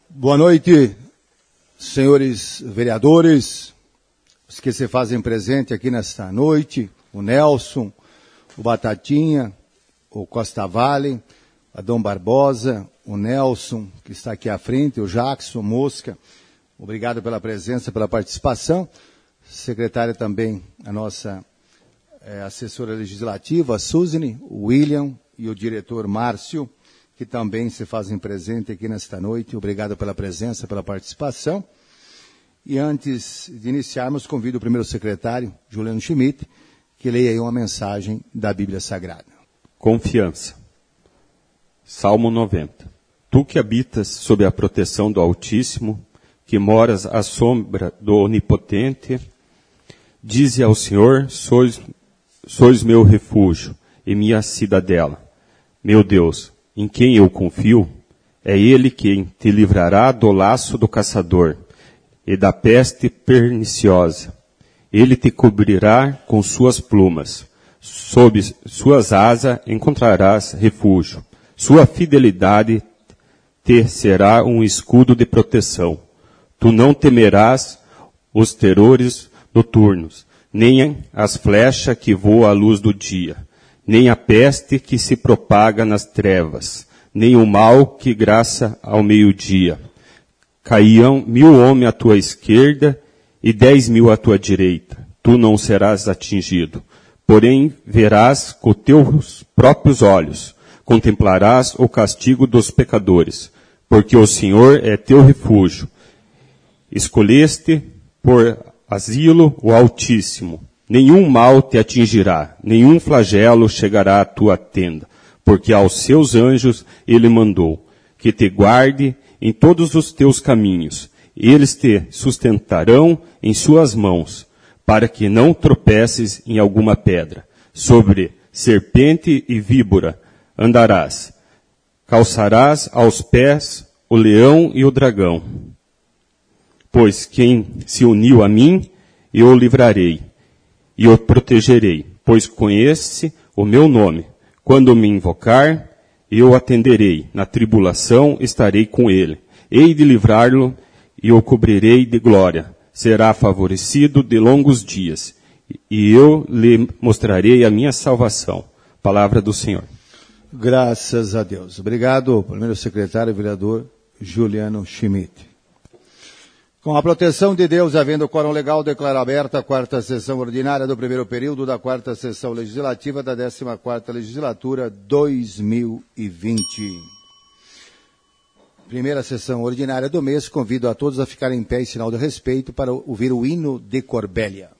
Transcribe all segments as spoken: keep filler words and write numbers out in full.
Boa noite, senhores vereadores, os que se fazem presente aqui nesta noite, o Nelson, o Batatinha, o Costa Vale, o Adão Barbosa, o Nelson, que está aqui à frente, o Jackson, Mosca, obrigado pela presença, pela participação. Secretária também, a nossa é, assessora legislativa, a Suzane, o William e o diretor Márcio, que também se fazem presente aqui nesta noite. Obrigado pela presença, pela participação. E antes de iniciarmos, convido o primeiro secretário, Juliano Schmidt, que leia aí uma mensagem da Bíblia Sagrada. Confiança. Salmo noventa. Tu que habitas sob a proteção do Altíssimo, que moras à sombra do Onipotente, dize ao Senhor, sois, sois meu refúgio e minha cidadela. Meu Deus, em quem eu confio, é Ele quem te livrará do laço do caçador e da peste perniciosa. Ele te cobrirá com suas plumas. Sob suas asas encontrarás refúgio. Sua fidelidade te será um escudo de proteção. Tu não temerás os terrores noturnos, nem as flechas que voam à luz do dia, nem a peste que se propaga nas trevas, nem o mal que graça ao meio-dia. Caíam mil homens à tua esquerda e dez mil à tua direita. Tu não serás atingido. Porém, verás com teus próprios olhos, contemplarás o castigo dos pecadores, porque o Senhor é teu refúgio. Escolheste por asilo o Altíssimo. Nenhum mal te atingirá, nenhum flagelo chegará à tua tenda, porque aos seus anjos ele mandou, que te guarde em todos os teus caminhos. Eles te sustentarão em suas mãos, para que não tropeces em alguma pedra. Sobre serpente e víbora andarás. Calçarás aos pés o leão e o dragão. Pois quem se uniu a mim, eu o livrarei. E o protegerei, pois conhece o meu nome. Quando me invocar, eu atenderei. Na tribulação estarei com ele. Hei de livrá-lo e o cobrirei de glória. Será favorecido de longos dias. E eu lhe mostrarei a minha salvação. Palavra do Senhor. Graças a Deus. Obrigado, primeiro secretário, vereador Juliano Schmidt. Com a proteção de Deus, havendo quórum legal, declaro aberta a quarta sessão ordinária do primeiro período da quarta sessão legislativa da décima quarta legislatura dois mil e vinte. Primeira sessão ordinária do mês, convido a todos a ficarem em pé em sinal de respeito para ouvir o hino de Corbélia.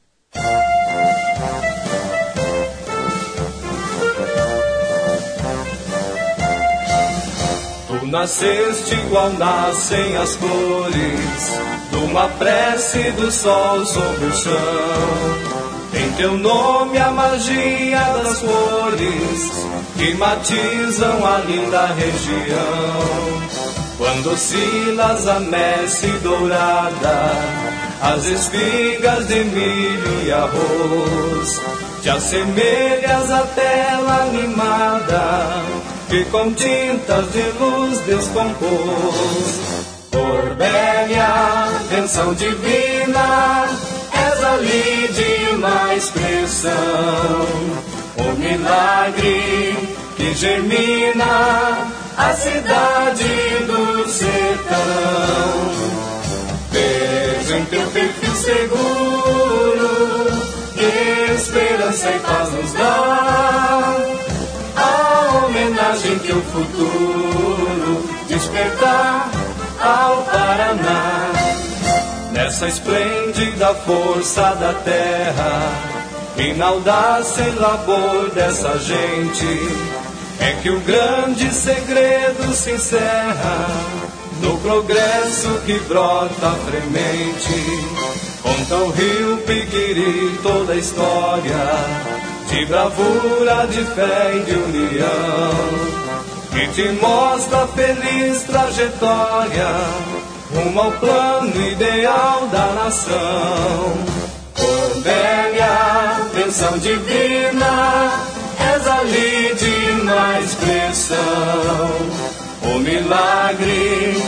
Nasceste igual nascem as flores, de uma prece do sol sobre o chão. Em teu nome a magia das cores, que matizam a linda região. Quando oscilas a messe dourada, as espigas de milho e arroz, te assemelhas à tela animada, que com tintas de luz descompôs. Corbélia, benção divina, és a lídima expressão, o milagre que germina a cidade do sertão. Vejo em teu perfil seguro, esperança e paz nos dá, a homenagem que o futuro despertar ao Paraná. Nessa esplêndida força da terra, e na audácia e labor dessa gente, é que o grande segredo se encerra no progresso que brota fremente. Conta o rio Piquiri toda a história de bravura, de fé e de união, que te mostra a feliz trajetória rumo ao plano ideal da nação. Corbélia, benção divina, és a lídima expressão, o milagre que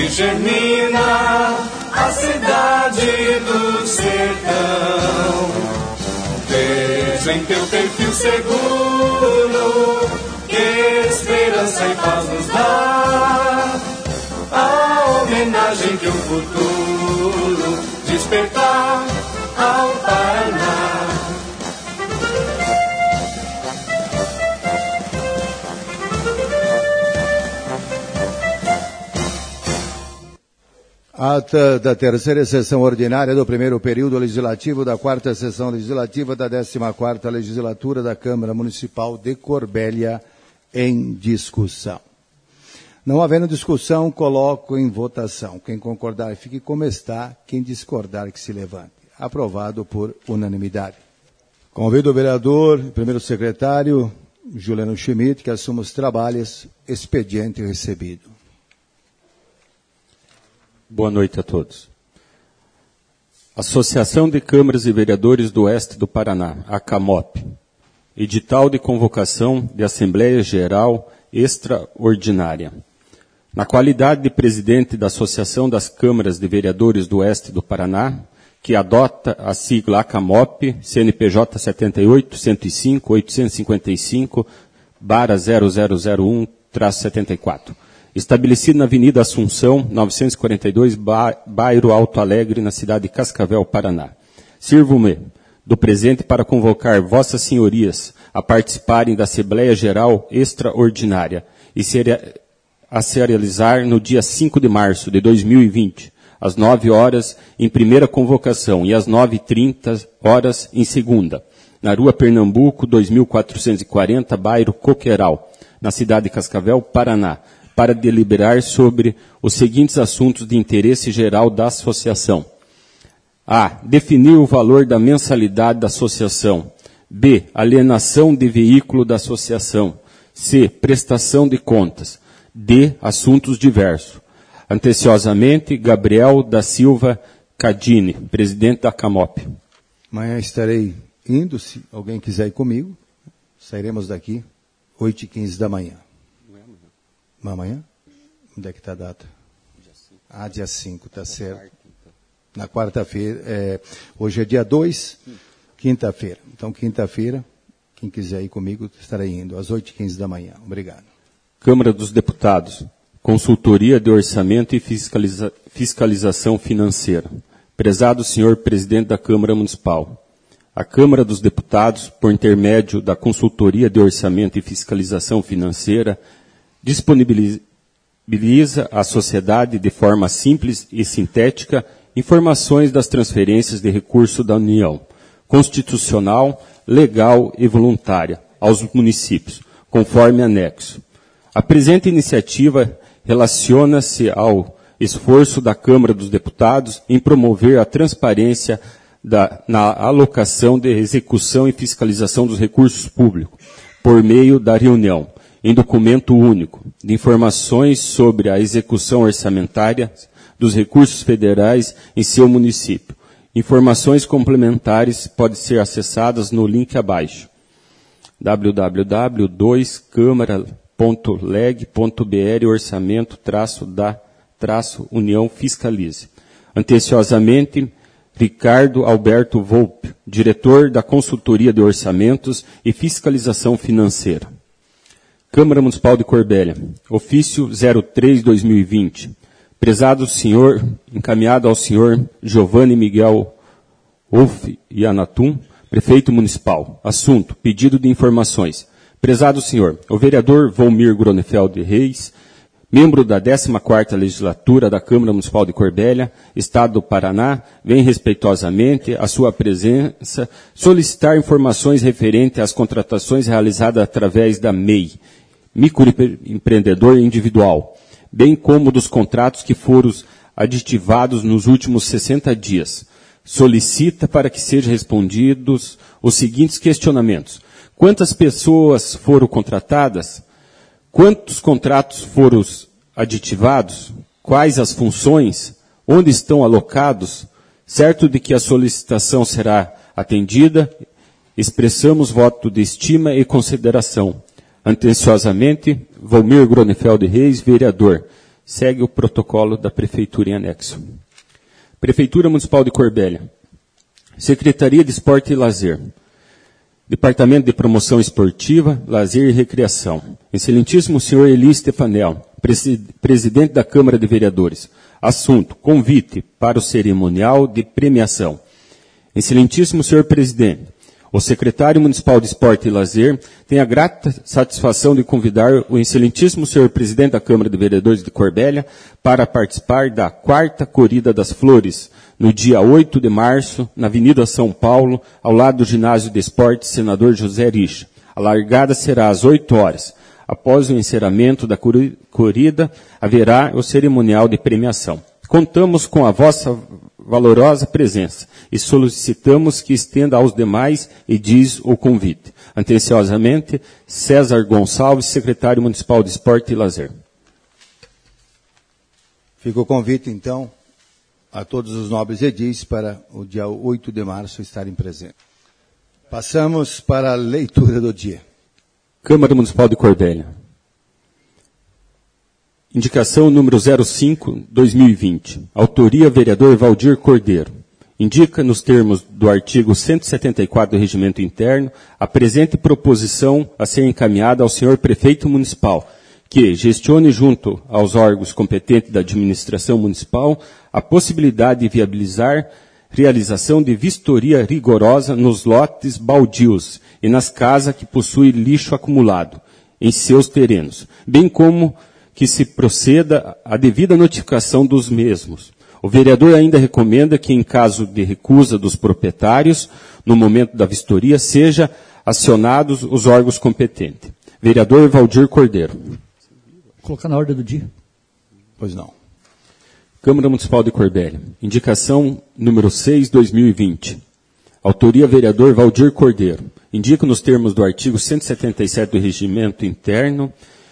que germina a cidade do sertão. Vejo em teu perfil seguro que esperança e paz nos dá, a homenagem que o futuro despertar ao Paraná. Ata da terceira sessão ordinária do primeiro período legislativo da quarta sessão legislativa da décima quarta legislatura da Câmara Municipal de Corbélia em discussão. Não havendo discussão, coloco em votação. Quem concordar, fique como está. Quem discordar, que se levante. Aprovado por unanimidade. Convido o vereador, primeiro secretário, Juliano Schmidt, que assuma os trabalhos. Expediente recebido. Boa noite a todos. Associação de Câmaras e Vereadores do Oeste do Paraná, a CAMOP. Edital de convocação de Assembleia Geral Extraordinária. Na qualidade de presidente da Associação das Câmaras de Vereadores do Oeste do Paraná, que adota a sigla ACAMOP, C N P J setenta e oito, cento e cinco, oitocentos e cinquenta e cinco, barra zero zero zero um, traço setenta e quatro. Estabelecido na Avenida Assunção, novecentos e quarenta e dois, bairro Alto Alegre, na cidade de Cascavel, Paraná. Sirvo-me do presente para convocar vossas senhorias a participarem da Assembleia Geral Extraordinária e ser, a se realizar no dia cinco de março de dois mil e vinte, às nove horas em primeira convocação e às nove e trinta horas em segunda, na Rua Pernambuco, dois mil quatrocentos e quarenta, bairro Coqueiral, na cidade de Cascavel, Paraná, para deliberar sobre os seguintes assuntos de interesse geral da associação. A. Definir o valor da mensalidade da associação. B. Alienação de veículo da associação. C. Prestação de contas. D. Assuntos diversos. Anteciosamente, Gabriel da Silva Cadini, presidente da CAMOP. Amanhã estarei indo, se alguém quiser ir comigo. Sairemos daqui, oito e quinze da manhã. Amanhã? Onde é que está a data? Dia cinco. Ah, dia cinco, está certo. Quarta, então. Na quarta-feira, é, hoje é dia dois, hum. quinta-feira. Então, quinta-feira, quem quiser ir comigo, estarei indo, às oito e quinze da manhã. Obrigado. Câmara dos Deputados, Consultoria de Orçamento e Fiscaliza- Fiscalização Financeira. Prezado senhor presidente da Câmara Municipal, a Câmara dos Deputados, por intermédio da Consultoria de Orçamento e Fiscalização Financeira, disponibiliza à sociedade de forma simples e sintética informações das transferências de recursos da União, constitucional, legal e voluntária, aos municípios, conforme anexo. A presente iniciativa relaciona-se ao esforço da Câmara dos Deputados em promover a transparência da, na alocação de execução e fiscalização dos recursos públicos, por meio da reunião, em documento único, de informações sobre a execução orçamentária dos recursos federais em seu município. Informações complementares podem ser acessadas no link abaixo. w w w ponto dois câmara ponto leg ponto b r orçamento traço da traço União Fiscalize. Anteciosamente, Ricardo Alberto Volpe, diretor da Consultoria de Orçamentos e Fiscalização Financeira. Câmara Municipal de Corbélia, ofício zero três barra dois mil e vinte. Prezado senhor, encaminhado ao senhor Giovanni Miguel Wolf Yanatum, prefeito municipal. Assunto, pedido de informações. Prezado senhor, o vereador Volmir Gronefeld Reis, membro da décima quarta legislatura da Câmara Municipal de Corbélia, Estado do Paraná, vem respeitosamente à sua presença solicitar informações referentes às contratações realizadas através da M E I, microempreendedor individual, bem como dos contratos que foram aditivados nos últimos sessenta dias. Solicita para que sejam respondidos os seguintes questionamentos. Quantas pessoas foram contratadas? Quantos contratos foram aditivados? Quais as funções? Onde estão alocados? Certo de que a solicitação será atendida, expressamos voto de estima e consideração. Anteciosamente, Volmir Gronefeld Reis, vereador. Segue o protocolo da Prefeitura em anexo. Prefeitura Municipal de Corbélia. Secretaria de Esporte e Lazer. Departamento de Promoção Esportiva, Lazer e Recreação. Excelentíssimo senhor Eli Stefanel, presidente da Câmara de Vereadores. Assunto: convite para o cerimonial de premiação. Excelentíssimo senhor presidente, o secretário municipal de Esporte e Lazer tem a grata satisfação de convidar o excelentíssimo senhor presidente da Câmara de Vereadores de Corbélia para participar da quarta Corrida das Flores, no dia oito de março, na Avenida São Paulo, ao lado do Ginásio de Esportes Senador José Richa. A largada será às oito horas. Após o encerramento da corrida, haverá o cerimonial de premiação. Contamos com a vossa valorosa presença e solicitamos que estenda aos demais e diz o convite. Atenciosamente, César Gonçalves, secretário municipal de Esporte e Lazer. Fica o convite, então, a todos os nobres edis para o dia oito de março estarem presentes. Passamos para a leitura do dia. Câmara Municipal de Corbélia. Indicação número zero cinco, dois mil e vinte. Autoria, vereador Valdir Cordeiro. Indica, nos termos do artigo cento e setenta e quatro do Regimento Interno, a presente proposição a ser encaminhada ao senhor Prefeito Municipal, que gestione junto aos órgãos competentes da administração municipal a possibilidade de viabilizar realização de vistoria rigorosa nos lotes baldios e nas casas que possuem lixo acumulado em seus terrenos, bem como que se proceda à devida notificação dos mesmos. O vereador ainda recomenda que, em caso de recusa dos proprietários, no momento da vistoria, seja acionados os órgãos competentes. Vereador Valdir Cordeiro. Vou colocar na ordem do dia. Pois não. Câmara Municipal de Corbélia. Indicação número seis, dois mil e vinte. Autoria, vereador Valdir Cordeiro. Indica, nos termos do artigo cento e setenta e sete do Regimento Interno,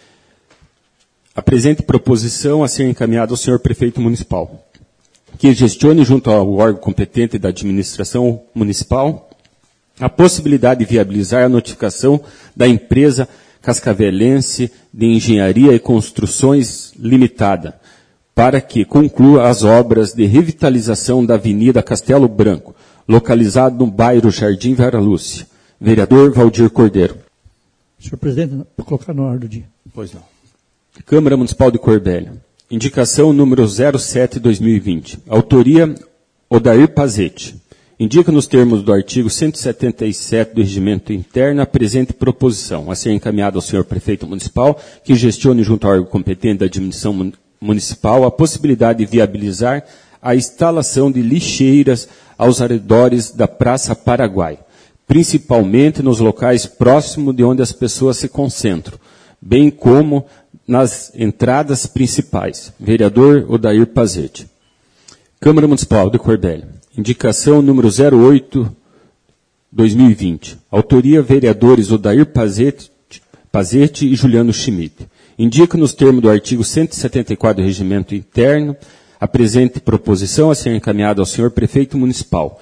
a presente proposição a ser encaminhada ao senhor Prefeito Municipal, que gestione junto ao órgão competente da administração municipal a possibilidade de viabilizar a notificação da empresa cascavelense de Engenharia e Construções Limitada, para que conclua as obras de revitalização da Avenida Castelo Branco, localizado no bairro Jardim Vera Lúcia. Vereador Valdir Cordeiro. Senhor presidente, vou colocar na ordem do dia. Pois não. Câmara Municipal de Corbélia. Indicação número zero sete, dois mil e vinte. Autoria, Odair Pazete. Indica, nos termos do artigo cento e setenta e sete do Regimento Interno, a presente proposição a ser encaminhada ao senhor Prefeito Municipal, que gestione junto ao órgão competente da administração municipal a possibilidade de viabilizar a instalação de lixeiras aos arredores da Praça Paraguai, principalmente nos locais próximos de onde as pessoas se concentram, bem como nas entradas principais. Vereador Odair Pazete. Câmara Municipal de Corbélia. Indicação número zero oito, dois mil e vinte. Autoria, vereadores Odair Pazete, Pazete e Juliano Schmidt. Indica, nos termos do artigo cento e setenta e quatro do Regimento Interno, a presente proposição a ser encaminhada ao senhor Prefeito Municipal,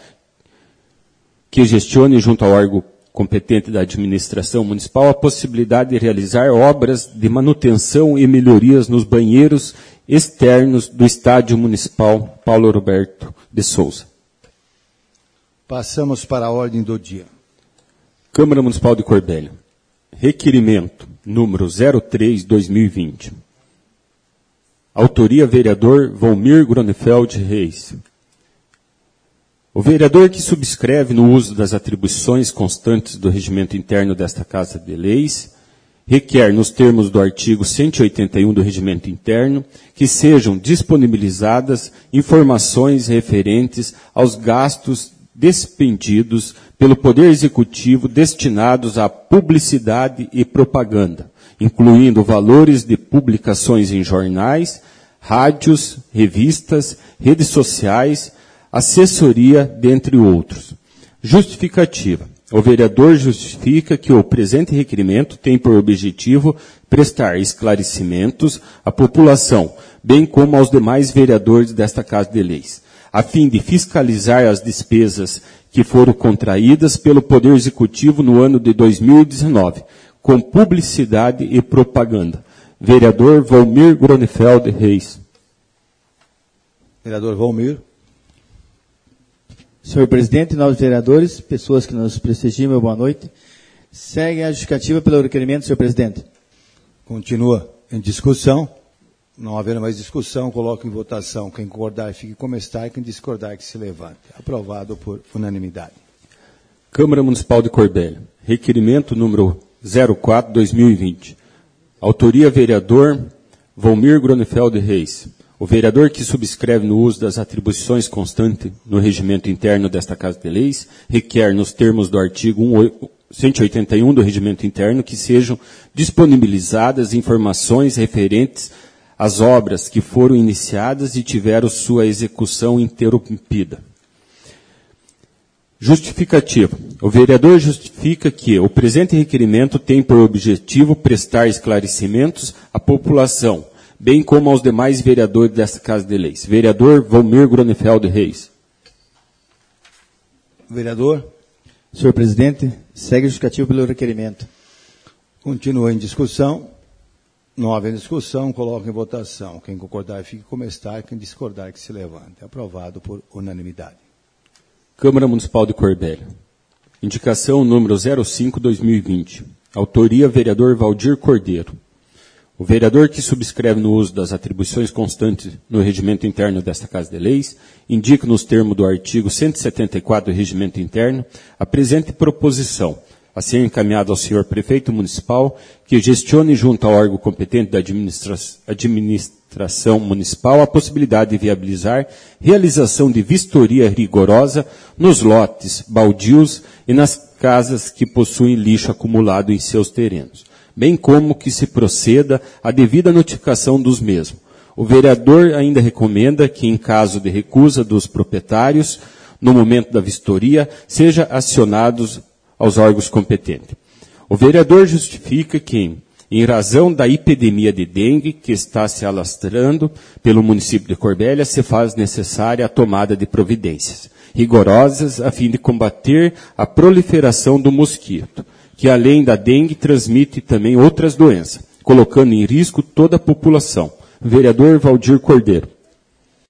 que gestione junto ao órgão competente da administração municipal a possibilidade de realizar obras de manutenção e melhorias nos banheiros externos do Estádio Municipal Paulo Roberto de Souza. Passamos para a ordem do dia. Câmara Municipal de Corbélia. Requerimento número zero três, dois mil e vinte. Autoria, vereador Volmir Gronefeld Reis. O vereador que subscreve no uso das atribuições constantes do regimento interno desta Casa de Leis, requer, nos termos do artigo cento e oitenta e um do regimento interno, que sejam disponibilizadas informações referentes aos gastos despendidos pelo Poder Executivo destinados à publicidade e propaganda, incluindo valores de publicações em jornais, rádios, revistas, redes sociais, assessoria, dentre outros. Justificativa. O vereador justifica que o presente requerimento tem por objetivo prestar esclarecimentos à população, bem como aos demais vereadores desta Casa de Leis, a fim de fiscalizar as despesas que foram contraídas pelo Poder Executivo no ano de dois mil e dezenove, com publicidade e propaganda, Vereador Volmir Gronefeld Reis. Vereador Volmir. Senhor presidente, nobres vereadores, pessoas que nos prestigiam, boa noite. Segue a justificativa pelo requerimento, senhor presidente. Continua em discussão. Não havendo mais discussão, coloco em votação. Quem concordar, fique como está, e quem discordar, que se levante. Aprovado por unanimidade. Câmara Municipal de Corbélia. Requerimento número zero quatro barra dois mil e vinte. Autoria vereador Volmir Gronefeld Reis. O vereador que subscreve no uso das atribuições constantes no regimento interno desta Casa de Leis requer, nos termos do artigo cento e oitenta e um do regimento interno, que sejam disponibilizadas informações referentes às obras que foram iniciadas e tiveram sua execução interrompida. Justificativa. O vereador justifica que o presente requerimento tem por objetivo prestar esclarecimentos à população, bem como aos demais vereadores desta Casa de Leis. Vereador Volmir Gronefeld Reis. Vereador. Senhor presidente, segue a justificativa pelo requerimento. Continua em discussão. Não havendo discussão, coloco em votação. Quem concordar, fique como está. Quem discordar, que se levante. Aprovado por unanimidade. Câmara Municipal de Corbélia. Indicação número zero cinco barra dois mil e vinte. Autoria vereador Valdir Cordeiro. O vereador que subscreve no uso das atribuições constantes no regimento interno desta Casa de Leis, indica nos termos do artigo cento e setenta e quatro do regimento interno a presente proposição, a ser encaminhada ao senhor prefeito municipal, que gestione junto ao órgão competente da administra- administração municipal a possibilidade de viabilizar realização de vistoria rigorosa nos lotes baldios e nas casas que possuem lixo acumulado em seus terrenos, bem como que se proceda à devida notificação dos mesmos. O vereador ainda recomenda que, em caso de recusa dos proprietários, no momento da vistoria, sejam acionados aos órgãos competentes. O vereador justifica que, em razão da epidemia de dengue que está se alastrando pelo município de Corbélia, se faz necessária a tomada de providências rigorosas a fim de combater a proliferação do mosquito, que além da dengue transmite também outras doenças, colocando em risco toda a população. Vereador Valdir Cordeiro.